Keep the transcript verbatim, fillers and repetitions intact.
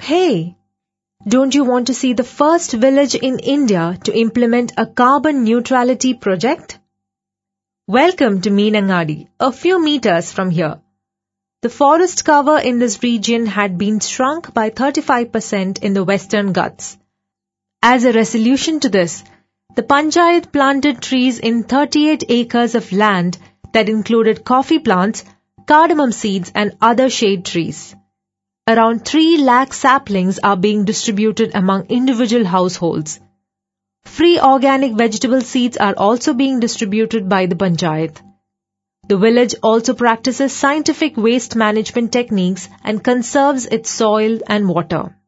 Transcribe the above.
Hey, don't you want to see the first village in India to implement a carbon neutrality project? Welcome to Meenangadi, a few meters from here. The forest cover in this region had been shrunk by thirty-five percent in the Western Ghats. As a resolution to this, the Panchayat planted trees in thirty-eight acres of land that included coffee plants, cardamom seeds and other shade trees. Around three lakh saplings are being distributed among individual households. Free organic vegetable seeds are also being distributed by the Panchayat. The village also practices scientific waste management techniques and conserves its soil and water.